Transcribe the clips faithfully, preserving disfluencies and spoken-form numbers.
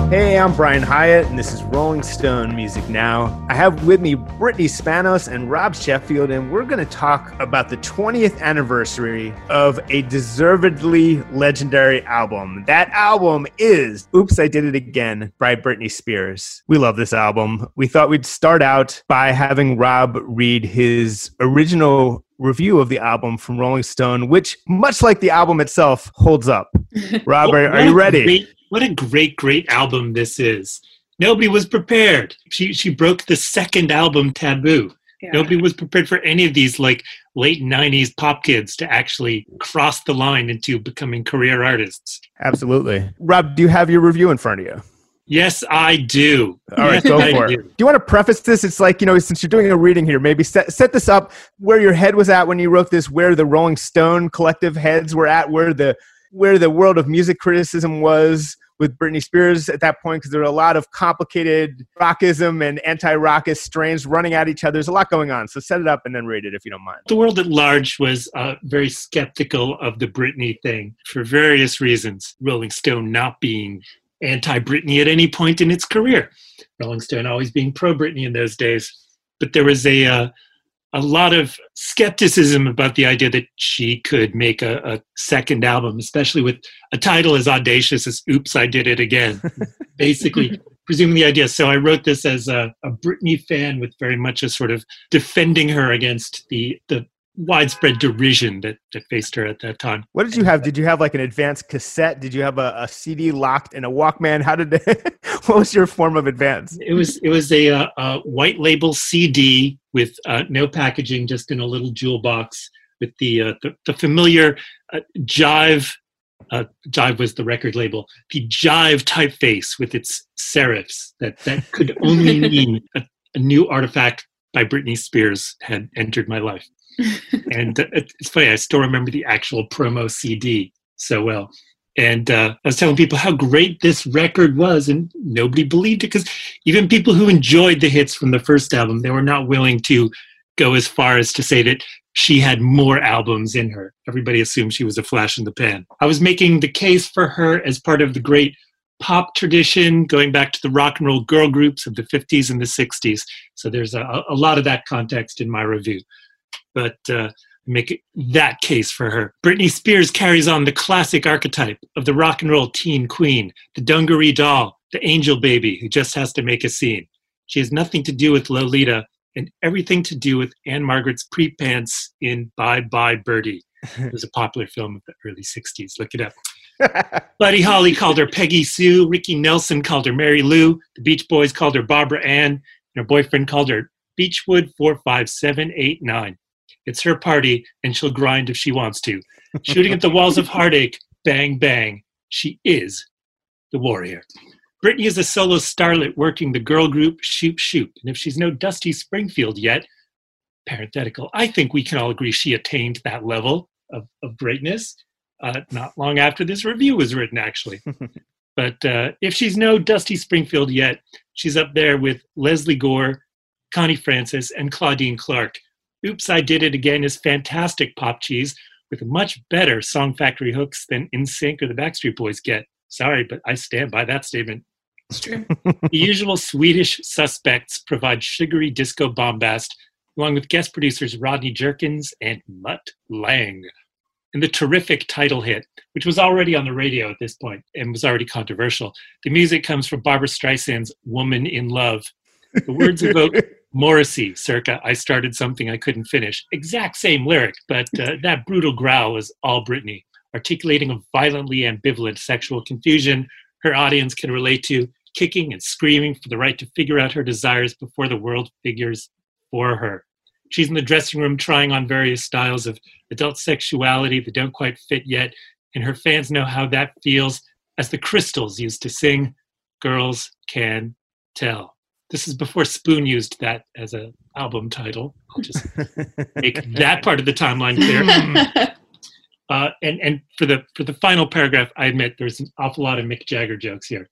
Hey, I'm Brian Hyatt, and this is Rolling Stone Music Now. I have with me Brittany Spanos and Rob Sheffield, and we're going to talk about the twentieth anniversary of a deservedly legendary album. That album is Oops, I Did It Again by Britney Spears. We love this album. We thought we'd start out by having Rob read his original review of the album from Rolling Stone, which, much like the album itself, holds up. Rob, are, are you ready? Great, what a great, great album this is. Nobody was prepared. She she broke the second album taboo. Yeah. Nobody was prepared for any of these like late nineties pop kids to actually cross the line into becoming career artists. Absolutely. Rob, do you have your review in front of you? Yes, I do. All right, yes, go I for it. Do. Do you want to preface this? It's like, you know, since you're doing a reading here, maybe set, set this up where your head was at when you wrote this, where the Rolling Stone collective heads were at, where the where the world of music criticism was with Britney Spears at that point, because there were a lot of complicated rockism and anti-rockist strains running at each other. There's a lot going on. So set it up and then read it if you don't mind. The world at large was uh, very skeptical of the Britney thing for various reasons. Rolling Stone not being anti-Britney at any point in its career. Rolling Stone always being pro-Britney in those days. But there was a uh, a lot of skepticism about the idea that she could make a, a second album, especially with a title as audacious as Oops, I Did It Again. Basically, presuming the idea. So I wrote this as a, a Britney fan with very much a sort of defending her against the the widespread derision that, that faced her at that time. What did you have? Did you have like an advanced cassette? Did you have a, a C D locked in a Walkman? How did it, what was your form of advance? It was it was a, a, a white label C D with uh, no packaging, just in a little jewel box with the uh, the, the familiar uh, Jive. Uh, Jive was the record label. The Jive typeface with its serifs that that could only mean a, a new artifact by Britney Spears had entered my life. And uh, it's funny, I still remember the actual promo C D so well. And uh, I was telling people how great this record was, and nobody believed it, because even people who enjoyed the hits from the first album, they were not willing to go as far as to say that she had more albums in her. Everybody assumed she was a flash in the pan. I was making the case for her as part of the great pop tradition, going back to the rock and roll girl groups of the fifties and the sixties. So there's a, a lot of that context in my review. But uh, make that case for her. Britney Spears carries on the classic archetype of the rock and roll teen queen, the dungaree doll, the angel baby who just has to make a scene. She has nothing to do with Lolita and everything to do with Anne Margaret's pre-pants in Bye Bye Birdie. It was a popular film of the early sixties. Look it up. Buddy Holly called her Peggy Sue. Ricky Nelson called her Mary Lou. The Beach Boys called her Barbara Ann. And her boyfriend called her Beechwood four five seven eight nine. It's her party, and she'll grind if she wants to. Shooting at the walls of heartache, bang, bang. She is the warrior. Britney is a solo starlet working the girl group Shoop Shoop. And if she's no Dusty Springfield yet, parenthetical, I think we can all agree she attained that level of, of greatness uh, not long after this review was written, actually. But uh, if she's no Dusty Springfield yet, she's up there with Leslie Gore, Connie Francis, and Claudine Clark. Oops, I Did It Again is fantastic pop cheese with much better Song Factory hooks than N Sync or the Backstreet Boys get. Sorry, but I stand by that statement. It's true. The usual Swedish suspects provide sugary disco bombast, along with guest producers Rodney Jerkins and Mutt Lange. And the terrific title hit, which was already on the radio at this point and was already controversial. The music comes from Barbra Streisand's Woman in Love. The words evoke Morrissey, circa I started something I couldn't finish. Exact same lyric, but uh, that brutal growl is all Britney, articulating a violently ambivalent sexual confusion her audience can relate to, kicking and screaming for the right to figure out her desires before the world figures for her. She's in the dressing room trying on various styles of adult sexuality that don't quite fit yet, and her fans know how that feels, as the Crystals used to sing, "Girls Can Tell." This is before Spoon used that as an album title. I'll just make that part of the timeline clear. Uh, and and for the for the final paragraph, I admit there's an awful lot of Mick Jagger jokes here.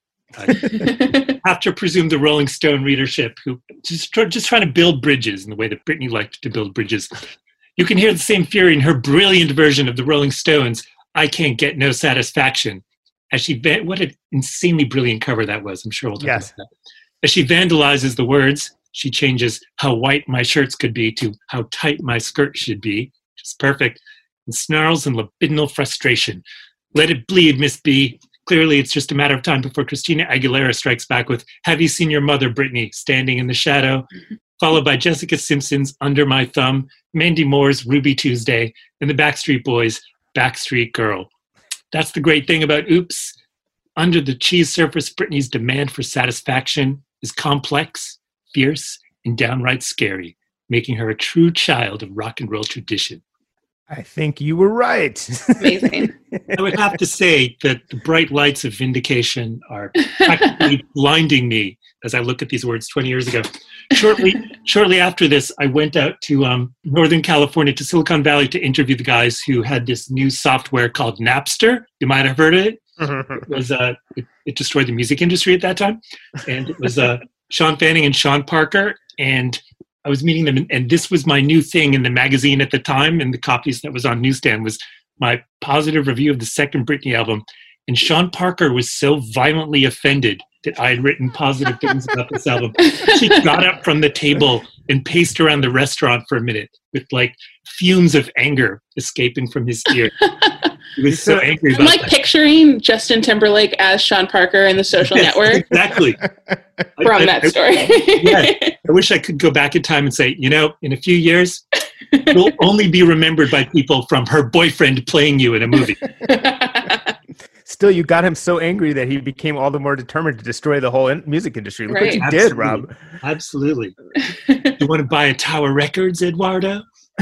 I have to presume the Rolling Stone readership who just just trying to build bridges in the way that Britney liked to build bridges. You can hear the same fury in her brilliant version of the Rolling Stones' "I Can't Get No Satisfaction." as she, what an insanely brilliant cover that was. I'm sure we'll talk yes. about that. As she vandalizes the words, she changes how white my shirts could be to how tight my skirt should be. Just perfect. And snarls in libidinal frustration. Let it bleed, Miss B. Clearly, it's just a matter of time before Christina Aguilera strikes back with Have You Seen Your Mother, Britney, Standing in the Shadow, followed by Jessica Simpson's Under My Thumb, Mandy Moore's Ruby Tuesday, and the Backstreet Boys' Backstreet Girl. That's the great thing about Oops. Under the cheese surface, Britney's demand for satisfaction is complex, fierce, and downright scary, making her a true child of rock and roll tradition. I think you were right. Amazing. I would have to say that the bright lights of vindication are practically blinding me as I look at these words twenty years ago. Shortly, shortly after this, I went out to um, Northern California, to Silicon Valley, to interview the guys who had this new software called Napster. You might have heard of it. It was uh, it, it destroyed the music industry at that time, and it was uh, Sean Fanning and Sean Parker, and I was meeting them, and, and this was my new thing in the magazine at the time, and the copies that was on newsstand was my positive review of the second Britney album. And Sean Parker was so violently offended that I had written positive things about this album. She got up from the table and paced around the restaurant for a minute with like fumes of anger escaping from his ear. He was so angry about I'm like that. picturing Justin Timberlake as Sean Parker in The Social Yes, Network. Exactly. From I, that I, story. Yeah, I wish I could go back in time and say, you know, in a few years, you'll only be remembered by people from her boyfriend playing you in a movie. Still, you got him so angry that he became all the more determined to destroy the whole in- music industry. Look Right. what you Absolutely. did, Rob. Absolutely. You want to buy a Tower Records, Eduardo?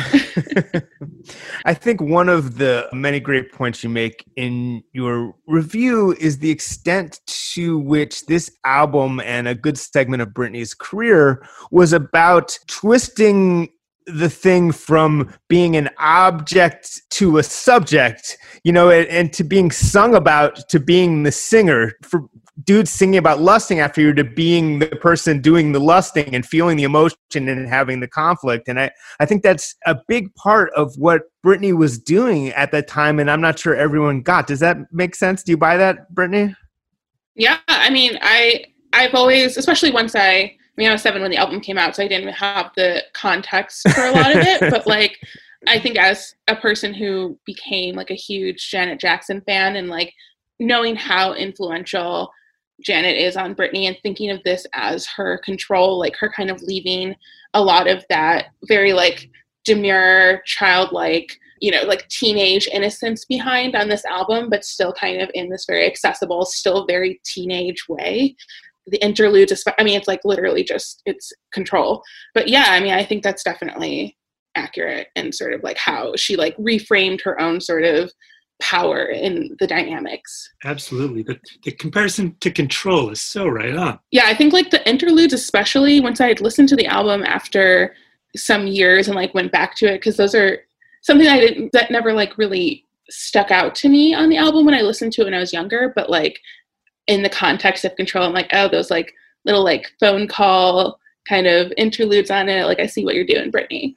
I think one of the many great points you make in your review is the extent to which this album and a good segment of Britney's career was about twisting the thing from being an object to a subject, you know, and, and to being sung about to being the singer. For dudes singing about lusting after you to being the person doing the lusting and feeling the emotion and having the conflict. And I, I think that's a big part of what Britney was doing at that time. And I'm not sure everyone got. Does that make sense? Do you buy that, Britney? Yeah, I mean, I, I've always, especially once I, I mean, I was seven when the album came out, so I didn't have the context for a lot of it. But like, I think as a person who became like a huge Janet Jackson fan and like knowing how influential Janet is on Britney and thinking of this as her control, like her kind of leaving a lot of that very like demure, childlike, you know, like teenage innocence behind on this album, but still kind of in this very accessible, still very teenage way. The interludes, I mean, it's like literally just, it's control. But yeah, I mean, I think that's definitely accurate and sort of like how she like reframed her own sort of power in the dynamics. Absolutely. The, the comparison to Control is so right on. Yeah, I think like the interludes, especially once I had listened to the album after some years and like went back to it, because those are something I didn't, that never like really stuck out to me on the album when I listened to it when I was younger, but like in the context of Control, I'm like, oh, those like little like phone call kind of interludes on it. Like, I see what you're doing, Britney.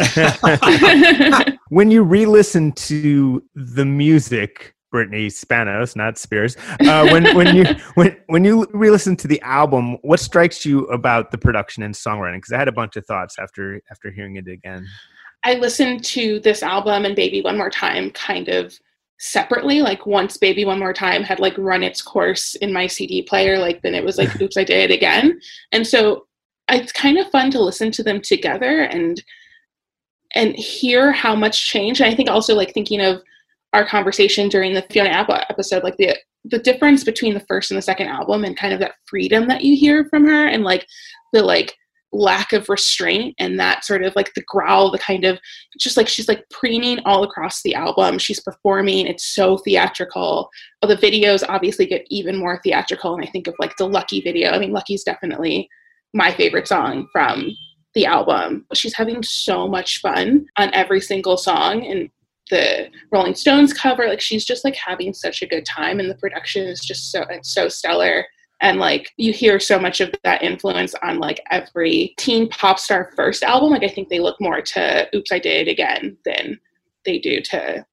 When you re-listen to the music, Britney Spanos, not Spears, uh, when when you when when you re-listen to the album, what strikes you about the production and songwriting? Because I had a bunch of thoughts after after hearing it again. I listened to this album and Baby One More Time kind of separately. Like once Baby One More Time had like run its course in my C D player, like then it was like, oops, I did it again. And so it's kind of fun to listen to them together and and hear how much change. And I think also like thinking of our conversation during the Fiona Apple episode, like the the difference between the first and the second album and kind of that freedom that you hear from her and like the like lack of restraint and that sort of like the growl, the kind of just like she's like preening all across the album. She's performing. It's so theatrical. Oh, the videos obviously get even more theatrical. And I think of like the Lucky video. I mean, Lucky's definitely my favorite song from the album. She's having so much fun on every single song. And the Rolling Stones cover, like she's just like having such a good time. And the production is just so, it's so stellar. And like you hear so much of that influence on like every teen pop star first album. Like I think they look more to Oops, I Did It Again than they do to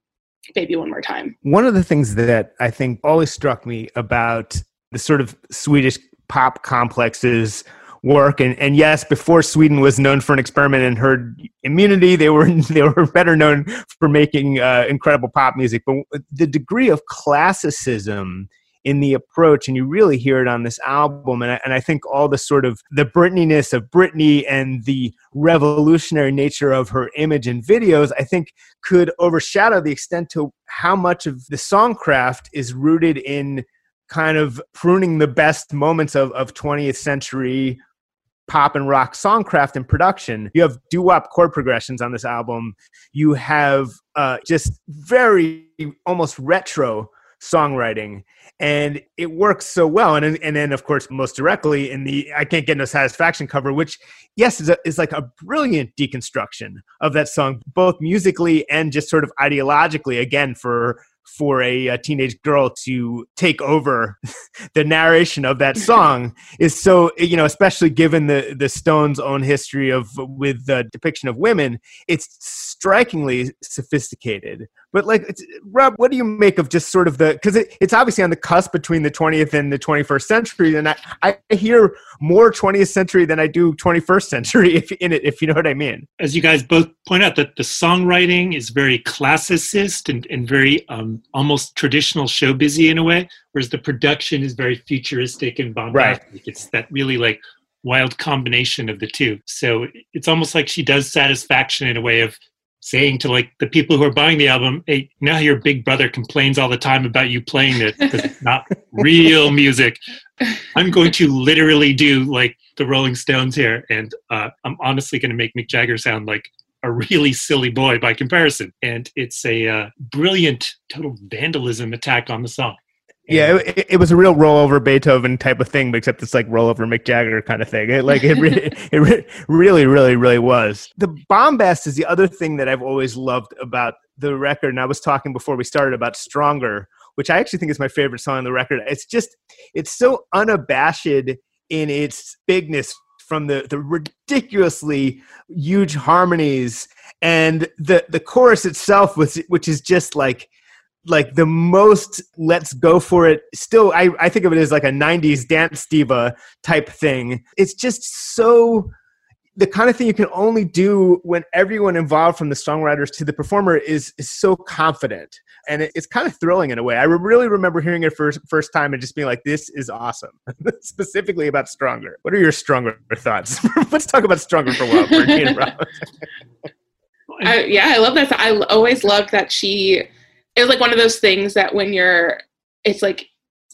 Baby One More Time. One of the things that I think always struck me about the sort of Swedish pop complex's work, and, and yes, before Sweden was known for an experiment in herd immunity, they were they were better known for making uh, incredible pop music. But the degree of classicism in the approach, and you really hear it on this album, and I, and I think all the sort of the Britney-ness of Britney and the revolutionary nature of her image and videos, I think could overshadow the extent to how much of the songcraft is rooted in kind of pruning the best moments of, of twentieth century pop and rock songcraft and production. You have doo-wop chord progressions on this album. You have uh, just very almost retro songwriting, and it works so well. And and then, of course, most directly in the I Can't Get No Satisfaction cover, which, yes, is, a, is like a brilliant deconstruction of that song, both musically and just sort of ideologically, again, for for a, a teenage girl to take over the narration of that song is so, you know, especially given the, the Stones' own history of with the depiction of women, it's strikingly sophisticated. But like, it's, Rob, what do you make of just sort of the, because it, it's obviously on the cusp between the twentieth and the twenty-first century, and I, I hear more twentieth century than I do twenty-first century if, in it, if you know what I mean. As you guys both point out, that the songwriting is very classicist and, and very um, almost traditional show busy in a way, whereas the production is very futuristic and bombastic. Right. It's that really like wild combination of the two. So it's almost like she does Satisfaction in a way of saying to like the people who are buying the album, hey, you know how your big brother complains all the time about you playing it because it's not real music. I'm going to literally do like the Rolling Stones here, and uh, I'm honestly going to make Mick Jagger sound like a really silly boy by comparison. And it's a uh, brilliant total vandalism attack on the song. Yeah, it, it was a real rollover Beethoven type of thing, but except it's like rollover Mick Jagger kind of thing. It, like it, re- it re- really, really, really was. The bombast is the other thing that I've always loved about the record. And I was talking before we started about Stronger, which I actually think is my favorite song on the record. It's just, it's so unabashed in its bigness from the, the ridiculously huge harmonies and the, the chorus itself, was, which is just like, like the most let's go for it. Still, I, I think of it as like a nineties dance diva type thing. It's just so the kind of thing you can only do when everyone involved from the songwriters to the performer is, is so confident. And it, it's kind of thrilling in a way. I really remember hearing it first first time and just being like, this is awesome. Specifically about Stronger. What are your Stronger thoughts? Let's talk about Stronger for a while. Brittany and Rob. I, yeah, I love that. I always loved that she... It was like one of those things that when you're, it's like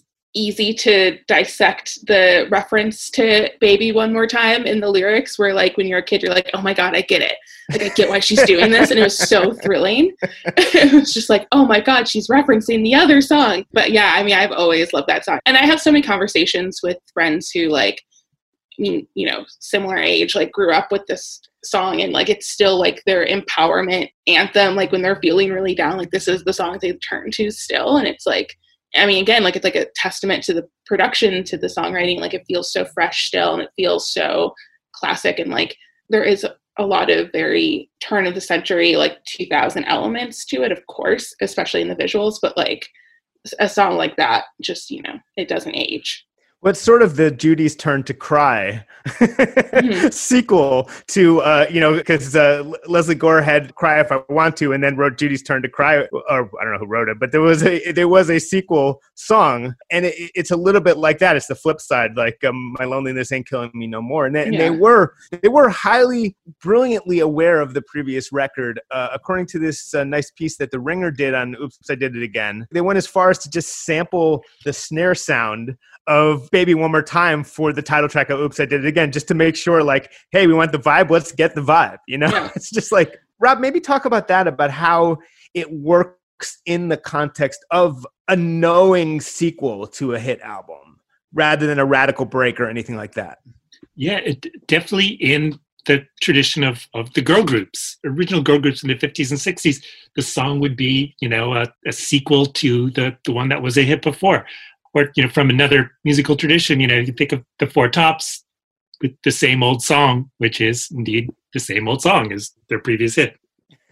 easy to dissect the reference to Baby One More Time in the lyrics, where like when you're a kid, you're like, oh my God, I get it. Like I get why she's doing this. And it was so thrilling. It was just like, oh my God, she's referencing the other song. But yeah, I mean, I've always loved that song. And I have so many conversations with friends who like, I mean, you know, similar age, like grew up with this song, and like it's still like their empowerment anthem, like when they're feeling really down, like this is the song they turn to still. And it's like, I mean, again, like it's like a testament to the production, to the songwriting. Like it feels so fresh still, and it feels so classic, and like there is a lot of very turn of the century, like two thousand elements to it, of course, especially in the visuals, but like a song like that just, you know, it doesn't age. Well, it's sort of the Judy's Turn to Cry mm-hmm. sequel to, uh, you know, because uh, Leslie Gore had Cry If I Want To, and then wrote Judy's Turn to Cry, or I don't know who wrote it, but there was a there was a sequel song, and it, it's a little bit like that. It's the flip side, like um, My Loneliness Ain't Killing Me No More, and, they, yeah. and they were they were highly, brilliantly aware of the previous record. Uh, according to this uh, nice piece that The Ringer did on Oops, I Did It Again, they went as far as to just sample the snare sound of Baby One More Time for the title track of Oops, I Did It Again, just to make sure, like, hey, we want the vibe, let's get the vibe, you know? Yeah. It's just like, Rob, maybe talk about that, about how it works in the context of a knowing sequel to a hit album, rather than a radical break or anything like that. Yeah, it definitely in the tradition of, of the girl groups, original girl groups in the fifties and sixties, the song would be, you know, a, a sequel to the, the one that was a hit before. Or, you know, from another musical tradition, you know, you think of the Four Tops with the same old song, which is indeed the same old song as their previous hit.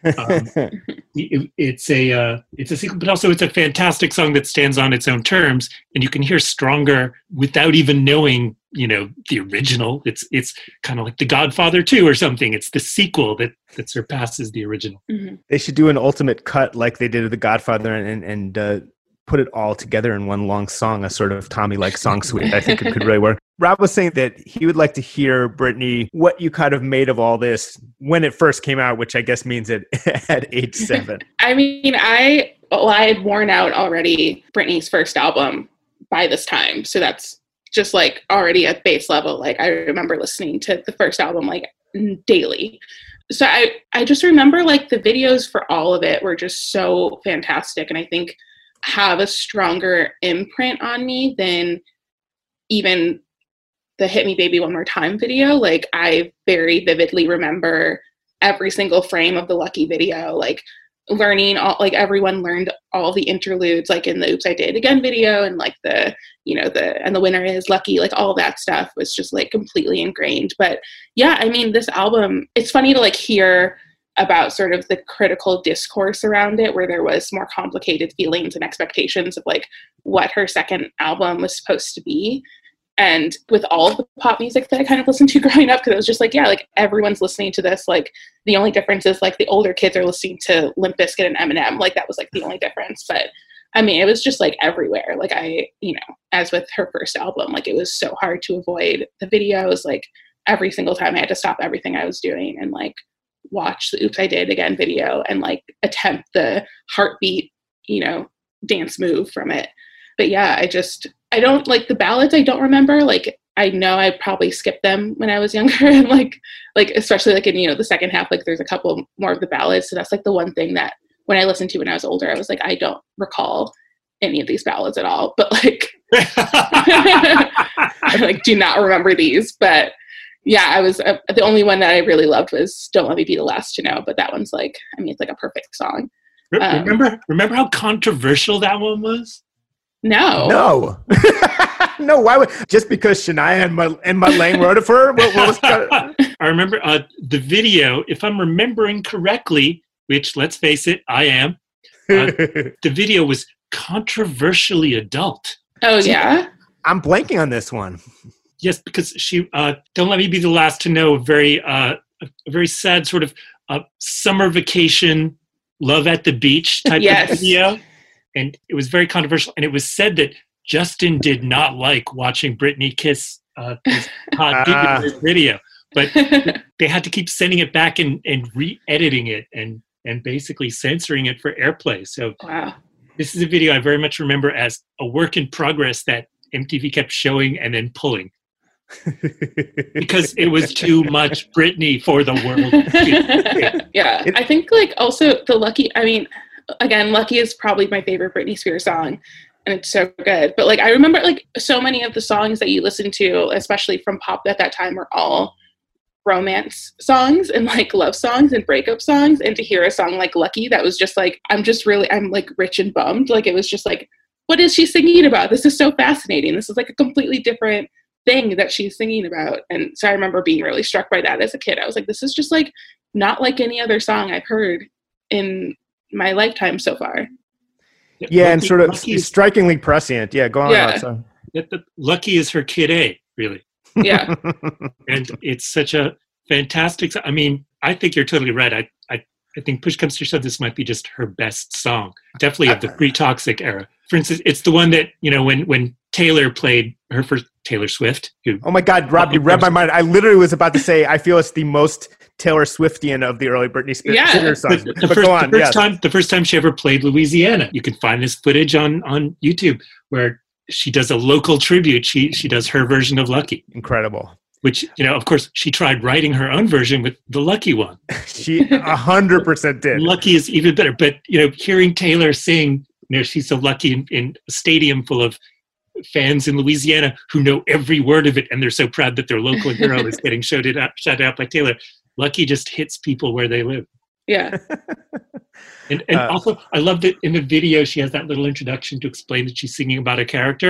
Um, it, it's a uh, it's a sequel, but also it's a fantastic song that stands on its own terms, and you can hear Stronger without even knowing, you know, the original. It's it's kind of like The Godfather two or something. It's the sequel that that surpasses the original. Mm-hmm. They should do an ultimate cut like they did with The Godfather and and uh, put it all together in one long song, a sort of Tommy-like song suite. I think it could really work. Rob was saying that he would like to hear, Brittany, what you kind of made of all this when it first came out, which I guess means it at age seven. I mean, I well, I had worn out already Britney's first album by this time. So that's just like already at base level. Like I remember listening to the first album like daily. So I, I just remember like the videos for all of it were just so fantastic. And I think have a stronger imprint on me than even the Hit Me Baby One More Time video. Like I very vividly remember every single frame of the Lucky video, like learning all, like everyone learned all the interludes, like in the Oops I Did It Again video, and like the, you know, the, and the winner is Lucky, like all that stuff was just like completely ingrained. But yeah, I mean, this album, it's funny to like hear about sort of the critical discourse around it, where there was more complicated feelings and expectations of like what her second album was supposed to be. And with all of the pop music that I kind of listened to growing up, because it was just like, yeah, like everyone's listening to this. Like the only difference is like the older kids are listening to Limp Bizkit and Eminem. Like that was like the only difference. But I mean, it was just like everywhere. Like I, you know, as with her first album, like it was so hard to avoid the videos. Like every single time I had to stop everything I was doing and like watch the Oops I Did It Again video and like attempt the heartbeat, you know, dance move from it. But yeah, I just, I don't like the ballads. I don't remember. Like, I know I probably skipped them when I was younger, and like, like especially like in, you know, the second half, like there's a couple more of the ballads. So that's like the one thing that when I listened to when I was older, I was like, I don't recall any of these ballads at all. But like, I like do not remember these. But yeah, I was uh, the only one that I really loved was "Don't Let Me Be the Last to Know." But that one's like, I mean, it's like a perfect song. Um, remember, remember how controversial that one was? No. No. No, why would, just because Shania and Mud, and Mud Lang wrote it for her? What, what was I remember uh, the video, if I'm remembering correctly, which let's face it, I am, uh, the video was controversially adult. Oh, yeah? I'm blanking on this one. Yes, because she, uh, Don't Let Me Be the Last to Know, a very, uh, a very sad sort of uh, summer vacation, love at the beach type yes. of video. And it was very controversial. And it was said that Justin did not like watching Britney kiss uh, this hot dude in this video. But they had to keep sending it back and, and re-editing it and, and basically censoring it for airplay. So wow. This is a video I very much remember as a work in progress that M T V kept showing and then pulling. Because it was too much Britney for the world. Yeah. I think like also the Lucky, I mean, again, Lucky is probably my favorite Britney Spears song, and it's so good. But like, I remember like so many of the songs that you listen to, especially from pop at that time, were all romance songs and like love songs and breakup songs. And to hear a song like Lucky, that was just like, I'm just really, I'm like rich and bummed. Like it was just like, what is she singing about? This is so fascinating. This is like a completely different thing that she's singing about. And so I remember being really struck by that as a kid. I was like, this is just like not like any other song I've heard in my lifetime so far. Yeah, Lucky, and sort of Lucky, strikingly prescient. Yeah, go on. Yeah. On, the, Lucky is her kid A, really. Yeah. And it's such a fantastic, I mean, I think you're totally right. I, I, I think Push Comes to Shove, this might be just her best song. Definitely of the pre-Toxic era. For instance, it's the one that, you know, when, when Taylor played her first, Taylor Swift. Who, oh my God, Rob, you read my mind. I literally was about to say, I feel it's the most Taylor Swiftian of the early Britney Spears yeah. songs. The, the, but first, go on, the, first yes. time, the first time she ever played Louisiana. You can find this footage on, on YouTube where she does a local tribute. She she does her version of Lucky. Incredible. Which, you know, of course, she tried writing her own version with the Lucky one. She a hundred percent did. Lucky is even better. But, you know, hearing Taylor sing, you know, she's so lucky in, in a stadium full of fans in Louisiana who know every word of it, and they're so proud that their local hero is getting shouted out, shouted out by Taylor. Lucky just hits people where they live. Yeah. And, and uh, also, I love that in the video, she has that little introduction to explain that she's singing about a character.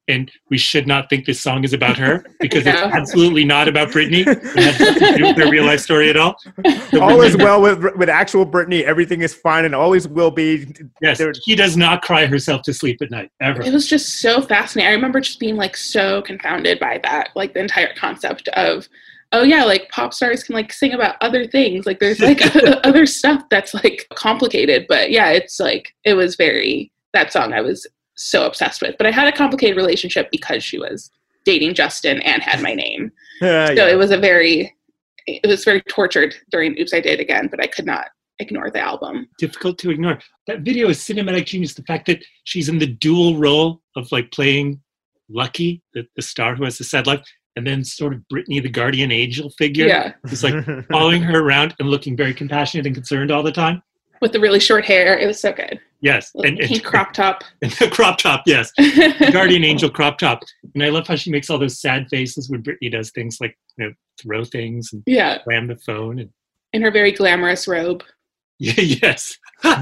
and we should not think this song is about her because No. it's absolutely not about Britney. It has nothing to do with her real life story at all. So All is remember- well with with actual Britney. Everything is fine and always will be. Yes, There- he does not cry herself to sleep at night, ever. It was just so fascinating. I remember just being like so confounded by that, like the entire concept of, oh yeah, like pop stars can like sing about other things. Like there's like other stuff that's like complicated. But yeah, it's like, it was very, that song I was so obsessed with. But I had a complicated relationship because she was dating Justin and had my name. Uh, So yeah. it was a very, it was very tortured during Oops, I Did It Again, but I could not ignore the album. Difficult to ignore. That video is cinematic genius. The fact that she's in the dual role of like playing Lucky, the, the star who has the sad life, and then sort of Britney, the guardian angel figure, Yeah. who's like following her around and looking very compassionate and concerned all the time. With the really short hair. It was so good. Yes. Like And, and, pink crop top. and the crop top, yes. The guardian angel crop top. And I love how she makes all those sad faces when Britney does things like, you know, throw things and Yeah. slam the phone. And In her very glamorous robe. yeah, yes.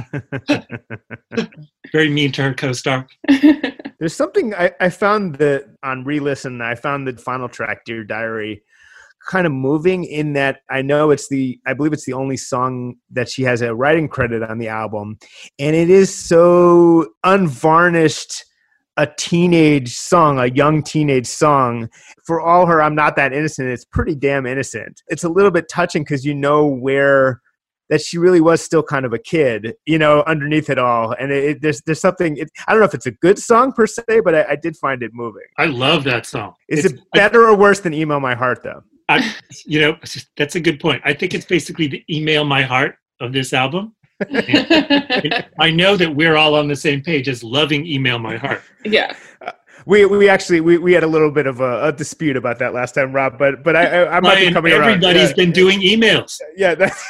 Very mean to her co-star. There's something I, I found that on re-listen, I found the final track, Dear Diary, kind of moving in that I know it's the, I believe it's the only song that she has a writing credit on the album. And it is so unvarnished, a teenage song, a young teenage song. For all her I'm Not That Innocent, it's pretty damn innocent. It's a little bit touching because you know where that she really was still kind of a kid, you know, underneath it all. And it, it, there's there's something, it, I don't know if it's a good song per se, but I, I did find it moving. I love that song. Is It's- it better or worse than Email My Heart, though? I, you know, that's a good point. I think it's basically the Email My Heart of this album. And I know that we're all on the same page as loving Email My Heart. Yeah. We we actually, we, we had a little bit of a, a dispute about that last time, Rob, but but I, I, I might be Ryan, coming around. everybody's Yeah, been doing emails. yeah, that's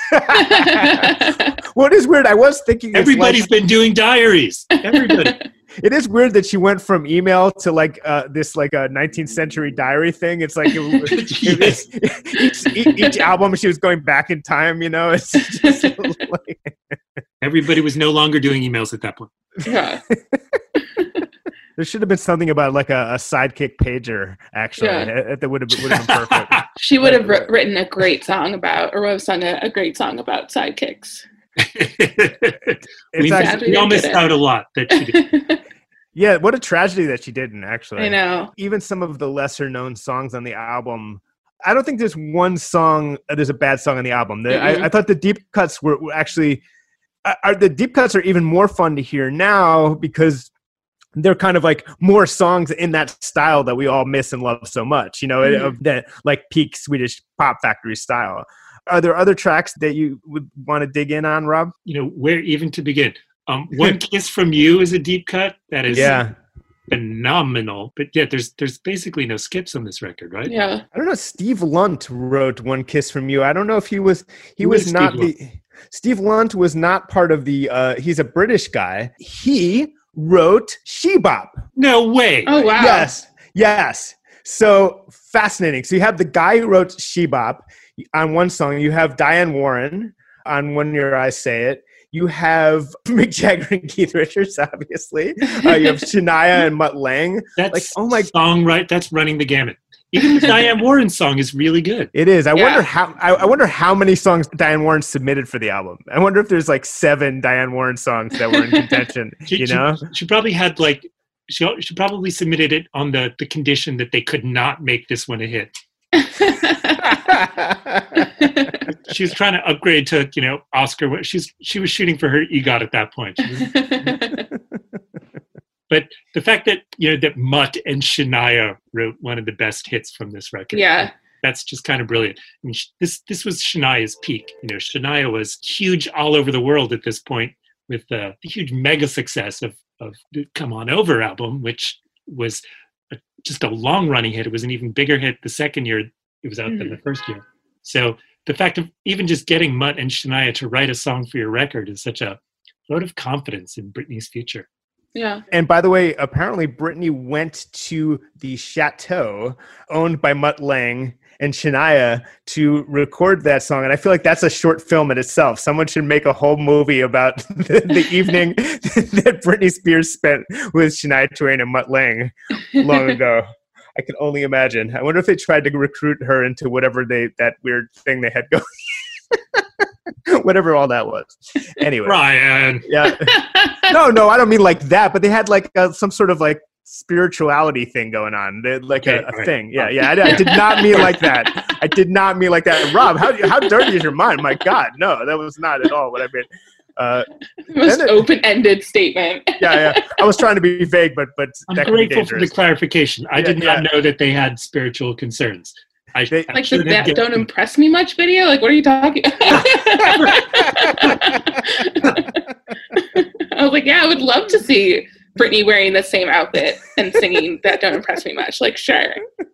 what is weird, I was thinking it's Everybody's like, been doing diaries. Everybody. it is weird that she went from email to like uh, this like a nineteenth century diary thing. It's like it, Yes. each, each, each album she was going back in time, you know. It's just like, Everybody was no longer doing emails at that point. Yeah. there should have been something about like a, a sidekick pager, actually. Yeah. Uh, that would have been, would have been perfect. She would have wr- written a great song about, or would have sung a, a great song about sidekicks. we, actually- we all missed did it. out a lot that she did. Yeah, what a tragedy that she didn't, actually. I know. Even some of the lesser known songs on the album, I don't think there's one song, uh, there's a bad song on the album. The, Mhm. I, I thought the deep cuts were, were actually, uh, are, the deep cuts are even more fun to hear now because they're kind of like more songs in that style that we all miss and love so much, you know, Mhm. of that like peak Swedish Pop Factory style. Are there other tracks that you would want to dig in on, Rob? You know, where even to begin? Um, One Kiss from You is a deep cut. That is Yeah. phenomenal. But yeah, there's there's basically no skips on this record, right? Yeah. I don't know. Steve Lunt wrote "One Kiss from You." I don't know if he was. He Who was is not Steve the. Steve Lunt was not part of the. Uh, he's a British guy. He wrote "She Bop." No way. Oh, wow. Yes, yes. So fascinating. So you have the guy who wrote "She Bop" on one song. You have Diane Warren on "When Your Eyes Say It." You have Mick Jagger and Keith Richards, obviously. Uh, you have Shania and Mutt Lange. That's like, oh my- song, right? That's running the gamut. Even the Diane Warren song is really good. It is. I Yeah. wonder how. I, I wonder how many songs Diane Warren submitted for the album. I wonder if there's like seven Diane Warren songs that were in contention. She, you she- know, she probably had like she, she probably submitted it on the the condition that they could not make this one a hit. She was trying to upgrade to, you know, Oscar. She's she was shooting for her EGOT at that point. She was- but the fact that, you know, that Mutt and Shania wrote one of the best hits from this record. Yeah. That's just kind of brilliant. I mean, sh- this this was Shania's peak. You know, Shania was huge all over the world at this point with uh, the huge mega success of of the Come On Over album, which was a, just a long running hit. It was an even bigger hit the second year it was out than the first year. So the fact of even just getting Mutt and Shania to write a song for your record is such a vote of confidence in Britney's future. Yeah. and by the way, apparently Britney went to the chateau owned by Mutt Lange and Shania to record that song. And I feel like that's a short film in itself. Someone should make a whole movie about the, the evening that Britney Spears spent with Shania Twain and Mutt Lange long ago. I can only imagine. I wonder if they tried to recruit her into whatever they that weird thing they had going. Whatever all that was. Anyway. Ryan. Yeah. No, no, I don't mean like that, but they had like a, some sort of like spirituality thing going on. They had like okay, a, a right. thing. Yeah, yeah. I, I did not mean like that. I did not mean like that. Rob, how how dirty is your mind? My God, no, that was not at all what I meant. Uh, Most it, open-ended statement. Yeah, yeah. I was trying to be vague, but but I'm grateful for the clarification. I yeah, did not yeah. know that they had spiritual concerns. I, they, like the that get, don't impress me much video. Like, what are you talking? I was like, yeah, I would love to see Britney wearing the same outfit and singing that don't impress me much. Like, sure.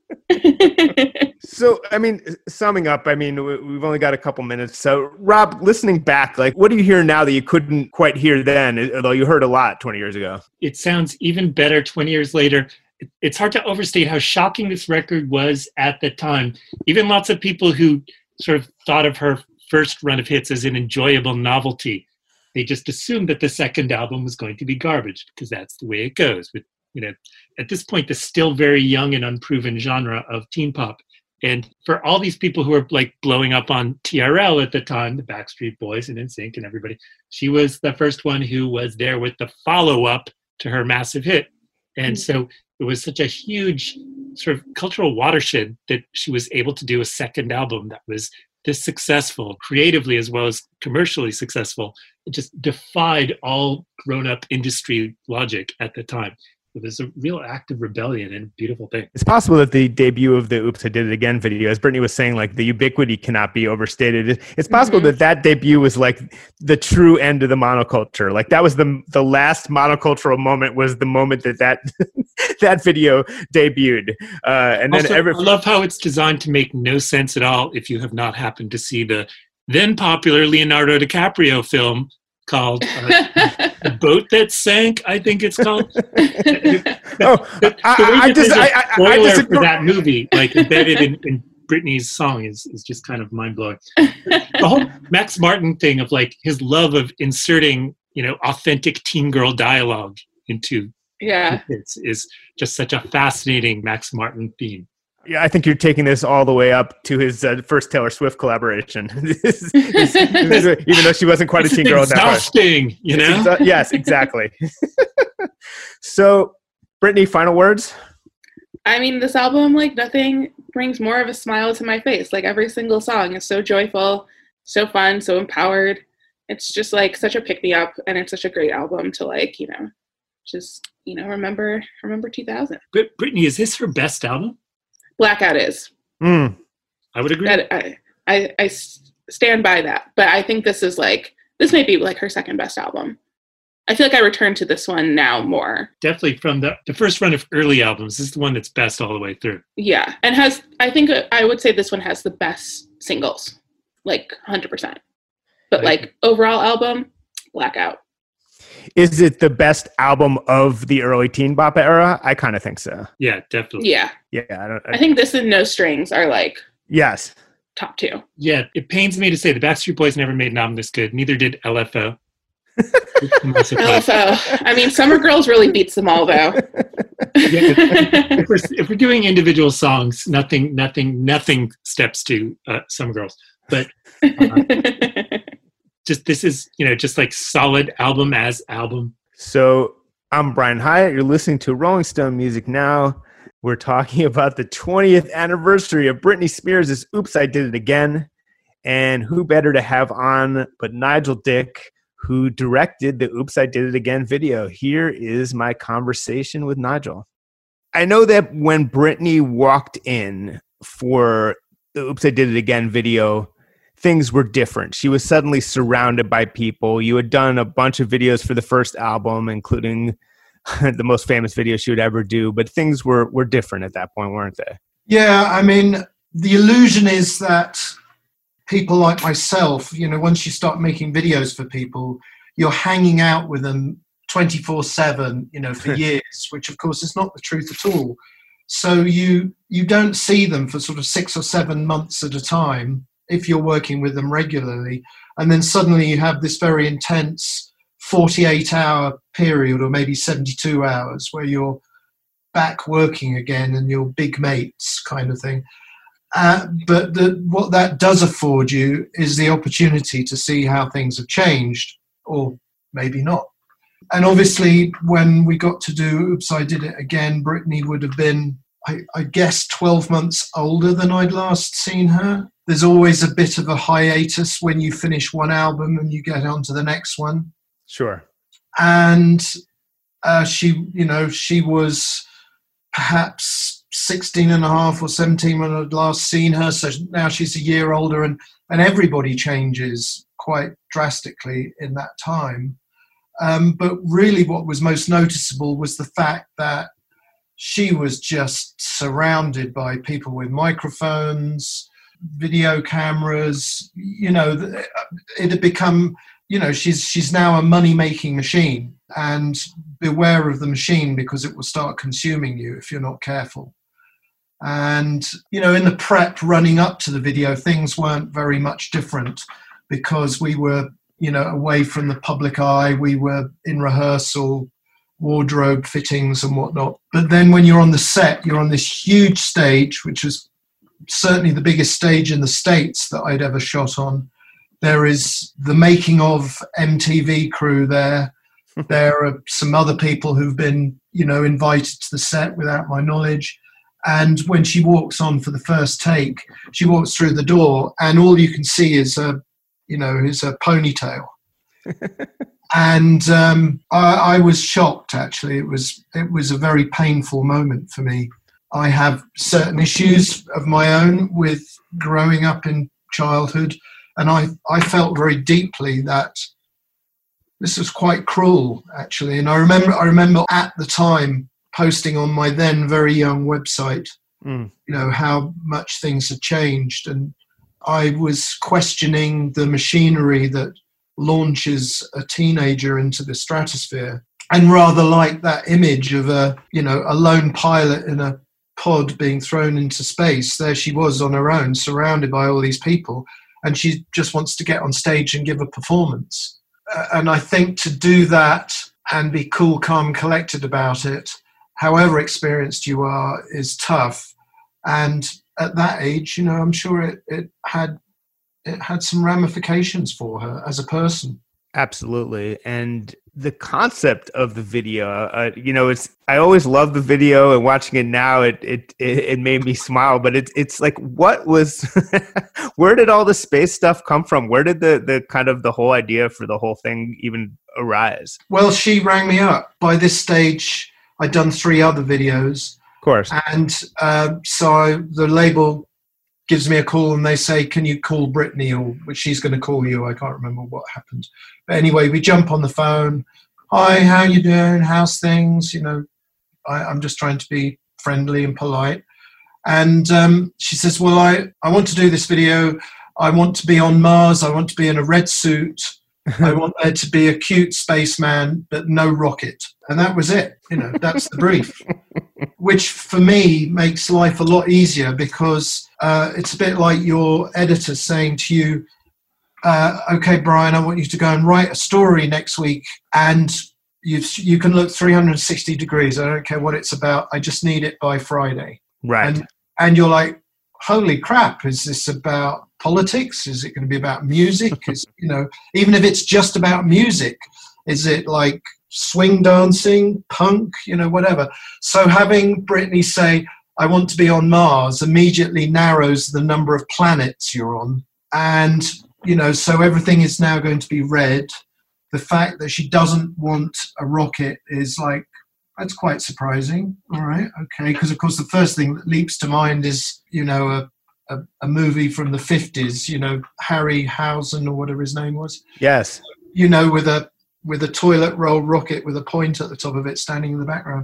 So, I mean, summing up, I mean, we've only got a couple minutes. So, Rob, listening back, like, what do you hear now that you couldn't quite hear then, although you heard a lot twenty years ago? It sounds even better twenty years later. It's hard to overstate how shocking this record was at the time. Even lots of people who sort of thought of her first run of hits as an enjoyable novelty, they just assumed that the second album was going to be garbage because that's the way it goes. With, you know, at this point, the still very young and unproven genre of teen pop. And for all these people who were like blowing up on T R L at the time, the Backstreet Boys and N Sync and everybody, she was the first one who was there with the follow-up to her massive hit. And so it was such a huge sort of cultural watershed that she was able to do a second album that was this successful, creatively as well as commercially successful. It just defied all grown-up industry logic at the time. It was a real act of rebellion and a beautiful thing. It's possible that the debut of the Oops, I Did It Again video, as Britney was saying, like the ubiquity cannot be overstated. It's possible mm-hmm. that that debut was like the true end of the monoculture. Like that was the the last monocultural moment was the moment that that, that video debuted. Uh, and also, then every- I love how it's designed to make no sense at all if you have not happened to see the then popular Leonardo DiCaprio film called uh, The Boat That Sank, I think it's called. oh, the, I, the I just, I, I, I just for that movie, like embedded in, in Britney's song, is is just kind of mind blowing. The whole Max Martin thing of like his love of inserting, you know, authentic teen girl dialogue into yeah, hits is just such a fascinating Max Martin theme. Yeah, I think you're taking this all the way up to his uh, first Taylor Swift collaboration. this is, this is, even though she wasn't quite it's a teen girl at that point. Exhausting, you know? Exa- yes, exactly. So, Britney, final words? I mean, this album, like, nothing brings more of a smile to my face. Like, every single song is so joyful, so fun, so empowered. It's just, like, such a pick-me-up, and it's such a great album to, like, you know, just, you know, remember remember two thousand. But Britney, is this her best album? Blackout is. Mm. I would agree. That, I, I I stand by that. But I think this is like, this may be like her second best album. I feel like I return to this one now more. Definitely from the, the first run of early albums, this is the one that's best all the way through. Yeah. And has, I think I would say this one has the best singles, like one hundred percent. But like overall album, Blackout. Is it the best album of the early teen bop era? I kind of think so. Yeah, definitely. Yeah. Yeah. I, don't, I, I think this and No Strings are like yes, top two. Yeah, it pains me to say the Backstreet Boys never made an album this good. Neither did L F O. L F O. I mean, Summer Girls really beats them all, though. Yeah, if, if, we're, if we're doing individual songs, nothing, nothing, nothing steps to uh, Summer Girls. But uh, just this is, you know, just like solid album as album. So I'm Brian Hyatt. You're listening to Rolling Stone Music Now. We're talking about the twentieth anniversary of Britney Spears' Oops, I Did It Again. And who better to have on but Nigel Dick, who directed the Oops, I Did It Again video. Here is my conversation with Nigel. I know that when Britney walked in for the Oops, I Did It Again video, things were different. She was suddenly surrounded by people. You had done a bunch of videos for the first album, including the most famous video she would ever do, but things were, were different at that point, weren't they? Yeah, I mean, the illusion is that people like myself, you know, once you start making videos for people, you're hanging out with them twenty-four seven, you know, for years, which of course is not the truth at all. So you you don't see them for sort of six or seven months at a time if you're working with them regularly. And then suddenly you have this very intense forty-eight hour period, or maybe seventy-two hours, where you're back working again and you're big mates kind of thing. Uh, but the, what that does afford you is the opportunity to see how things have changed, or maybe not. And obviously, when we got to do Oops, I Did It Again, Britney would have been, I, I guess, twelve months older than I'd last seen her. There's always a bit of a hiatus when you finish one album and you get on to the next one. Sure. And uh, she, you know, she was perhaps sixteen and a half or seventeen when I'd last seen her. So now she's a year older, and, and everybody changes quite drastically in that time. Um, but really what was most noticeable was the fact that she was just surrounded by people with microphones, video cameras. You know, it had become, you know, she's she's now a money-making machine, and beware of the machine because it will start consuming you if you're not careful. And, you know, in the prep running up to the video, things weren't very much different because we were, you know, away from the public eye. We were in rehearsal, wardrobe fittings and whatnot. But then when you're on the set, you're on this huge stage, which is certainly the biggest stage in the States that I'd ever shot on. There is the making of M T V crew there. There are some other people who've been, you know, invited to the set without my knowledge. And when she walks on for the first take, she walks through the door and all you can see is a, you know, is a ponytail. And um, I, I was shocked, actually. It was, it was a very painful moment for me. I have certain issues of my own with growing up in childhood. And I, I felt very deeply that this was quite cruel, actually. And I remember, I remember at the time posting on my then very young website, mm. you know, how much things had changed. And I was questioning the machinery that launches a teenager into the stratosphere. And rather like that image of a, you know, a lone pilot in a pod being thrown into space, there she was on her own, surrounded by all these people. And she just wants to get on stage and give a performance. Uh, and I think to do that and be cool, calm, collected about it, however experienced you are, is tough. And at that age, you know, I'm sure it, it had it had some ramifications for her as a person. Absolutely. And the concept of the video, uh, you know, it's, I always love the video, and watching it now, it, it, it, it made me smile, but it's, it's like, what was, where did all the space stuff come from? Where did the, the kind of the whole idea for the whole thing even arise? Well, she rang me up. By this stage, I'd done three other videos. Of course. And uh, so I, the label gives me a call and they say, can you call Britney, or which she's going to call you. I can't remember what happened. But anyway, we jump on the phone. Hi, how you doing? How's things? You know, I, I'm just trying to be friendly and polite. And um, she says, well, I, I want to do this video. I want to be on Mars. I want to be in a red suit. I want there to be a cute spaceman, but no rocket. And that was it. You know, that's the brief, which for me makes life a lot easier because uh, it's a bit like your editor saying to you, uh, okay, Brian, I want you to go and write a story next week, and you you can look three hundred sixty degrees. I don't care what it's about. I just need it by Friday. Right. And, and you're like, holy crap, is this about politics? Is it going to be about music? Is, you know, even if it's just about music, is it like swing dancing, punk, you know, whatever. So having Britney say, I want to be on Mars, immediately narrows the number of planets you're on. And, you know, so everything is now going to be red. The fact that she doesn't want a rocket is like, that's quite surprising. All right, okay. Because, of course, the first thing that leaps to mind is, you know, a, a, a movie from the fifties, you know, Harryhausen or whatever his name was. Yes. You know, with a with a toilet roll rocket with a point at the top of it standing in the background.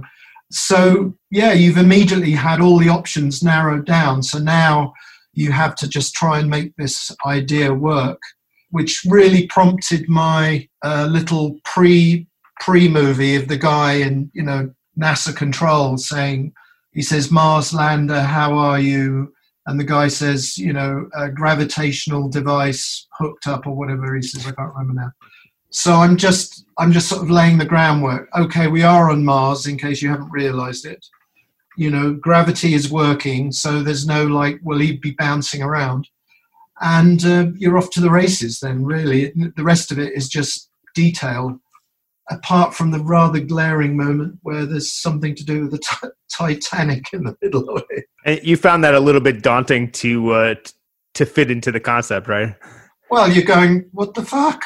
So, yeah, you've immediately had all the options narrowed down. So now you have to just try and make this idea work, which really prompted my uh, little pre pre-movie of the guy in, you know, NASA control saying, he says, Mars lander, how are you? And the guy says, you know, a gravitational device hooked up or whatever he says. I can't remember now. So I'm just, I'm just sort of laying the groundwork. Okay, we are on Mars, in case you haven't realized it. You know, gravity is working, so there's no like, will he be bouncing around? And uh, you're off to the races then, really. The rest of it is just detail, apart from the rather glaring moment where there's something to do with the t- Titanic in the middle of it. And you found that a little bit daunting to uh, t- to fit into the concept, right? Well, you're going, what the fuck?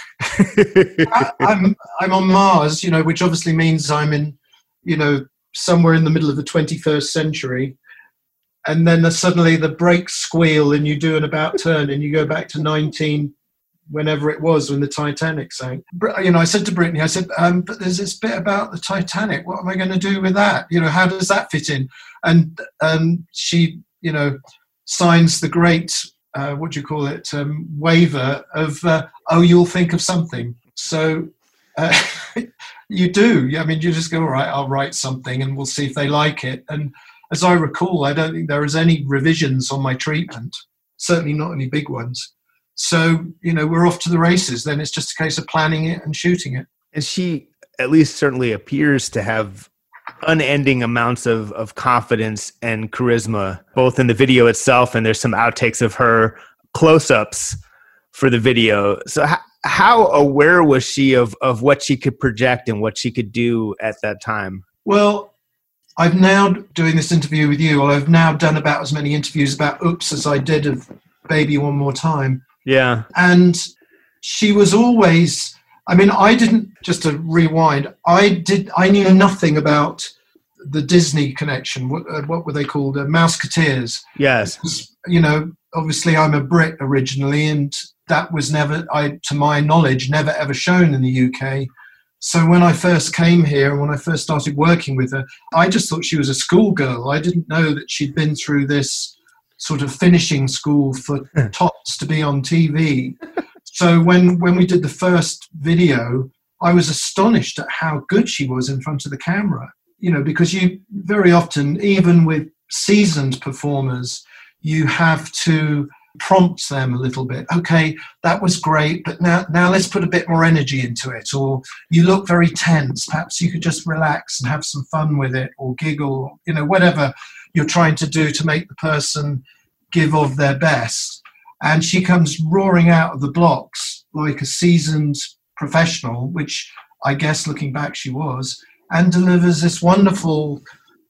I, I'm I'm on Mars, you know, which obviously means I'm in, you know, somewhere in the middle of the twenty-first century. And then the, suddenly the brakes squeal and you do an about turn and you go back to nineteen, whenever it was when the Titanic sank. You know, I said to Brittany, I said, um, but there's this bit about the Titanic. What am I going to do with that? You know, how does that fit in? And um, she, you know, signs the great, uh, what do you call it, um, waiver of, uh, oh, you'll think of something. So uh, you do. I mean, you just go, all right, I'll write something and we'll see if they like it. And as I recall, I don't think there was any revisions on my treatment, certainly not any big ones. So, you know, we're off to the races. Then it's just a case of planning it and shooting it. And she at least certainly appears to have unending amounts of, of confidence and charisma, both in the video itself, and there's some outtakes of her close-ups for the video. So how, how aware was she of, of what she could project and what she could do at that time? Well, I've now, doing this interview with you, I've now done about as many interviews about Oops as I did of Baby One More Time. Yeah. And she was always, I mean, I didn't, just to rewind, I did, I knew nothing about the Disney connection. What, uh, what were they called? Uh, Mouseketeers. Yes. Because, you know, obviously I'm a Brit originally, and that was never, I, to my knowledge, never ever shown in the U K. So when I first came here and when I first started working with her, I just thought she was a schoolgirl. I didn't know that she'd been through this sort of finishing school for tots to be on T V. So when, when we did the first video, I was astonished at how good she was in front of the camera. You know, because you very often, even with seasoned performers, you have to prompt them a little bit. Okay, that was great, but now, now let's put a bit more energy into it. Or you look very tense. Perhaps you could just relax and have some fun with it, or giggle, you know, whatever you're trying to do to make the person give of their best. And she comes roaring out of the blocks like a seasoned professional, which I guess looking back she was, and delivers this wonderful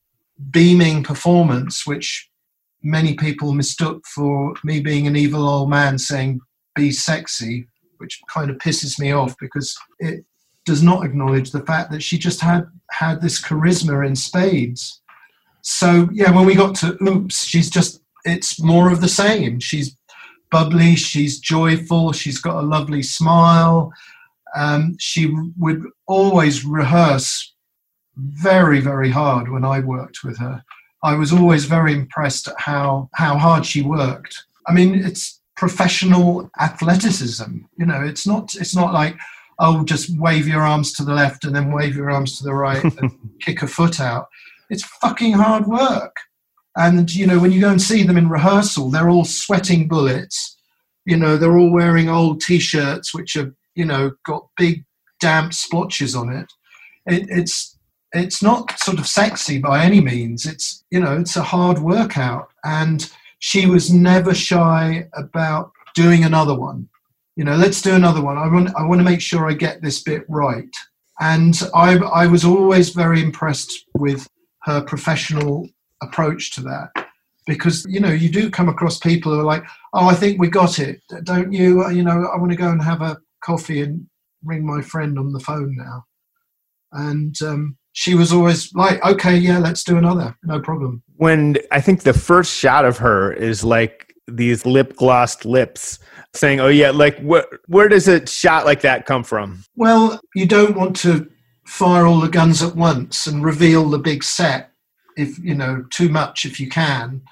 beaming performance, which many people mistook for me being an evil old man saying, be sexy, which kind of pisses me off because it does not acknowledge the fact that she just had, had this charisma in spades. So, yeah, when we got to Oops, she's just, it's more of the same. She's bubbly, she's joyful, she's got a lovely smile. Um, she would always rehearse very, very hard when I worked with her. I was always very impressed at how, how hard she worked. I mean, it's professional athleticism. You know, it's not, it's not like, oh, just wave your arms to the left and then wave your arms to the right and kick a foot out. It's fucking hard work. And, you know, when you go and see them in rehearsal, they're all sweating bullets. You know, they're all wearing old T-shirts, which are, you know, got big damp splotches on it. it it's it's not sort of sexy by any means. It's, you know, it's a hard workout. And she was never shy about doing another one. You know, let's do another one. I want, I want to make sure I get this bit right. And I, I was always very impressed with her professional approach to that, because, you know, you do come across people who are like, oh, I think we got it, don't you? You know, I want to go and have a coffee and ring my friend on the phone now. And um, she was always like, okay, yeah, let's do another, no problem. When I think the first shot of her is like these lip glossed lips saying, oh yeah, like wh- where does a shot like that come from? Well, you don't want to fire all the guns at once and reveal the big set, if, you know, too much if you can.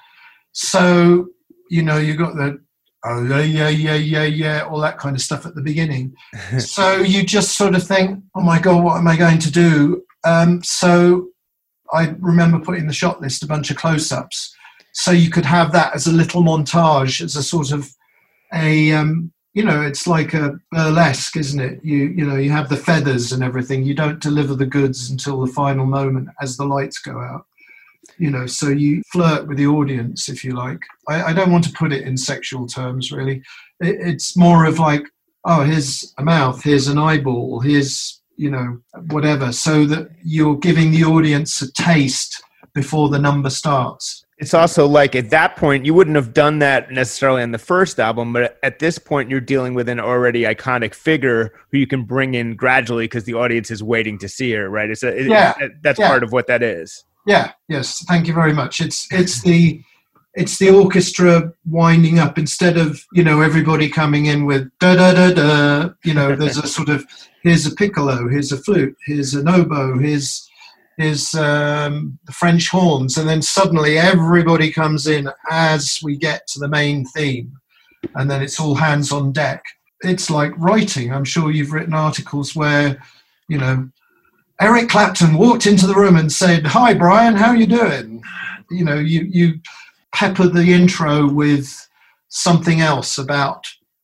So, you know, you got the, oh, yeah, yeah, yeah, yeah, yeah, all that kind of stuff at the beginning. So you just sort of think, oh my God, what am I going to do? Um, so I remember putting the shot list a bunch of close-ups, so you could have that as a little montage, as a sort of a, um, you know, it's like a burlesque, isn't it? You you know, you have the feathers and everything. You don't deliver the goods until the final moment as the lights go out. You know, so you flirt with the audience, if you like. I, I don't want to put it in sexual terms, really. It, it's more of like, oh, here's a mouth, here's an eyeball, here's, you know, whatever, so that you're giving the audience a taste before the number starts. It's also like at that point, you wouldn't have done that necessarily on the first album, but at this point, you're dealing with an already iconic figure who you can bring in gradually because the audience is waiting to see her, right? It's a, it, yeah, it, that's yeah. part of what that is. Yeah, yes, thank you very much. It's it's the it's the orchestra winding up instead of, you know, everybody coming in with da da da da. You know, there's a sort of, here's a piccolo, here's a flute, here's an oboe, here's here's um, the French horns, and then suddenly everybody comes in as we get to the main theme, and then it's all hands on deck. It's like writing. I'm sure you've written articles where, you know, Eric Clapton walked into the room and said, "Hi, Brian, how you doing?" You know, you, you pepper the intro with something else about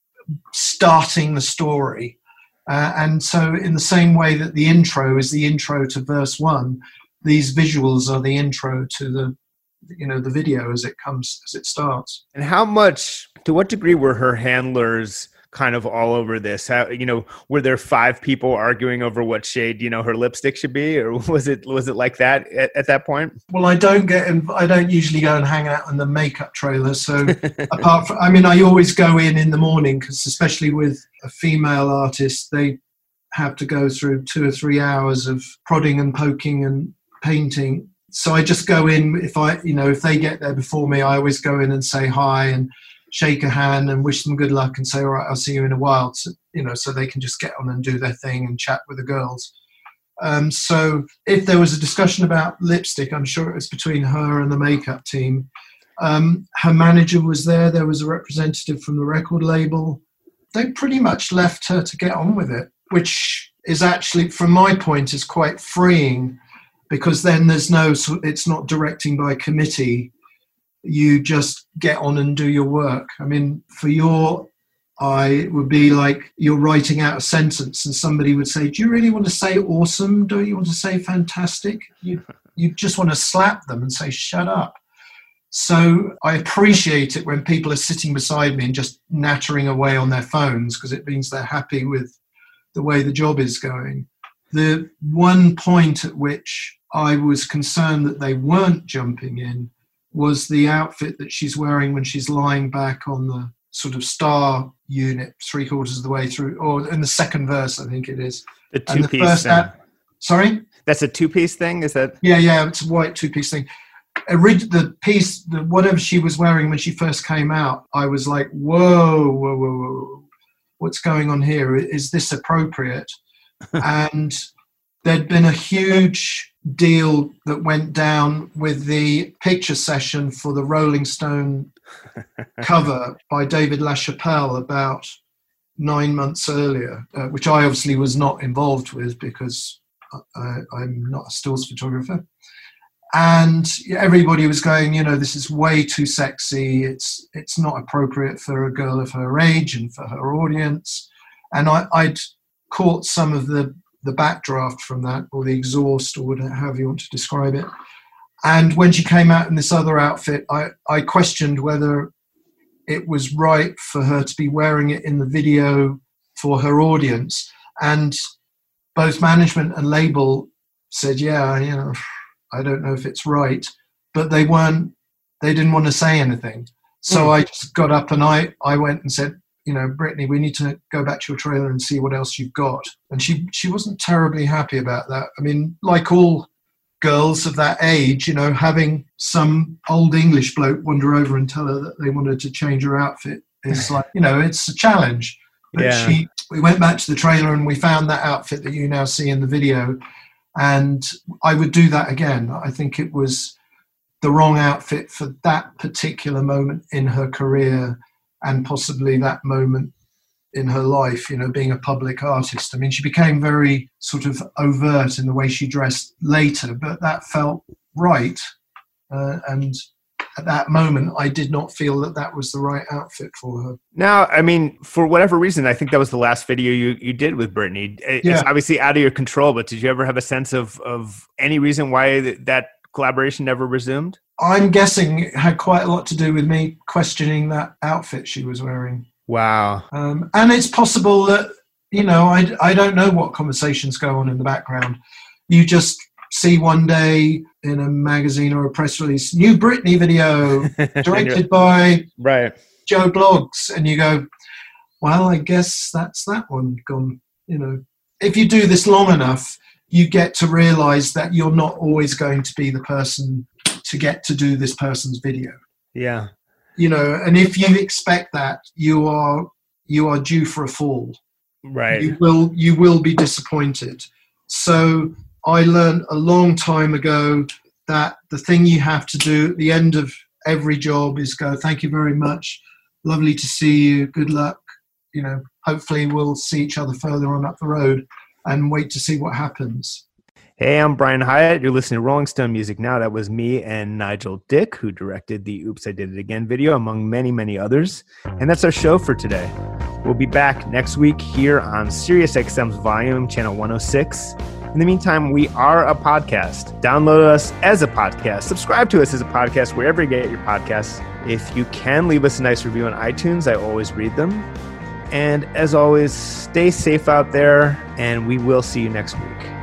starting the story. Uh, and so in the same way that the intro is the intro to verse one, these visuals are the intro to the, you know, the video as it comes, as it starts. And how much, to what degree were her handlers kind of all over this? How, you know, were there five people arguing over what shade, you know, her lipstick should be, or was it was it like that at, at that point? Well, I don't get in, I don't usually go and hang out in the makeup trailer. So apart from, I mean, I always go in in the morning because, especially with a female artist, they have to go through two or three hours of prodding and poking and painting. So I just go in. If I, you know, if they get there before me, I always go in and say hi and shake a hand and wish them good luck and say, all right, I'll see you in a while. So, you know, so they can just get on and do their thing and chat with the girls. Um, so if there was a discussion about lipstick, I'm sure it was between her and the makeup team. Um, her manager was there. There was a representative from the record label. They pretty much left her to get on with it, which is actually, from my point, is quite freeing, because then there's no, it's not directing by committee. You just get on and do your work. I mean, for your eye, it would be like you're writing out a sentence and somebody would say, do you really want to say awesome? Don't you want to say fantastic? You, you just want to slap them and say, shut up. So I appreciate it when people are sitting beside me and just nattering away on their phones, because it means they're happy with the way the job is going. The one point at which I was concerned that they weren't jumping in was the outfit that she's wearing when she's lying back on the sort of star unit three quarters of the way through, or in the second verse, I think it is. The two-piece thing. Act, sorry? That's a two-piece thing, is that? Yeah, yeah, it's a white two-piece thing. The piece, the, whatever she was wearing when she first came out, I was like, whoa, whoa, whoa, whoa. What's going on here? Is this appropriate? And there'd been a huge deal that went down with the picture session for the Rolling Stone cover by David LaChapelle about nine months earlier, uh, which I obviously was not involved with because I, I'm not a stills photographer. And everybody was going, you know, this is way too sexy. It's it's not appropriate for a girl of her age and for her audience. And I, I'd caught some of the the backdraft from that, or the exhaust, or whatever, however you want to describe it. And when she came out in this other outfit, I, I questioned whether it was right for her to be wearing it in the video for her audience. And both management and label said, yeah, you know, I don't know if it's right, but they weren't, they didn't want to say anything. So mm. I just got up and I, I went and said, you know, Brittany, we need to go back to your trailer and see what else you've got. And she she wasn't terribly happy about that. I mean, like all girls of that age, you know, having some old English bloke wander over and tell her that they wanted to change her outfit is like, you know, it's a challenge. But yeah. she, we went back to the trailer and we found that outfit that you now see in the video. And I would do that again. I think it was the wrong outfit for that particular moment in her career, and possibly that moment in her life, you know, being a public artist. I mean, she became very sort of overt in the way she dressed later, but that felt right. Uh, and at that moment, I did not feel that that was the right outfit for her. Now, I mean, for whatever reason, I think that was the last video you, you did with Britney. It's Yeah. obviously out of your control, but did you ever have a sense of, of any reason why th- that collaboration never resumed? I'm guessing it had quite a lot to do with me questioning that outfit she was wearing. Wow. Um, and it's possible that, you know, I, I don't know what conversations go on in the background. You just see one day in a magazine or a press release, new Britney video directed by right. Joe Bloggs, and you go, well, I guess that's that one gone. You know, if you do this long enough, you get to realize that you're not always going to be the person to get to do this person's video. Yeah. You know, and if you expect that, you are you are due for a fall. Right. You will you will be disappointed. So I learned a long time ago that the thing you have to do at the end of every job is go, thank you very much. Lovely to see you. Good luck. You know, hopefully we'll see each other further on up the road, and wait to see what happens. Hey, I'm Brian Hyatt. You're listening to Rolling Stone Music Now. That was me and Nigel Dick, who directed the Oops, I Did It Again video, among many, many others. And that's our show for today. We'll be back next week here on SiriusXM's Volume, Channel one oh six. In the meantime, we are a podcast. Download us as a podcast. Subscribe to us as a podcast wherever you get your podcasts. If you can, leave us a nice review on iTunes. I always read them. And as always, stay safe out there, and we will see you next week.